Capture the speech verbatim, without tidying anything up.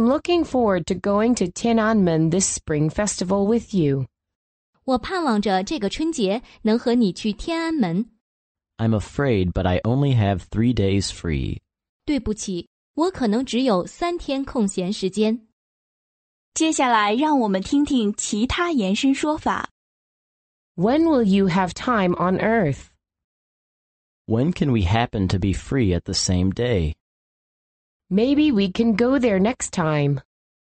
I'm looking forward to going to Tiananmen this spring festival with you. 我盼望着这个春节能和你去天安门。 I'm afraid, but I only have three days free. 对不起，我可能只有三天空闲时间。 接下来让我们听听其他延伸说法。 When will you have time on Earth? When can we happen to be free at the same day? Maybe we can go there next time.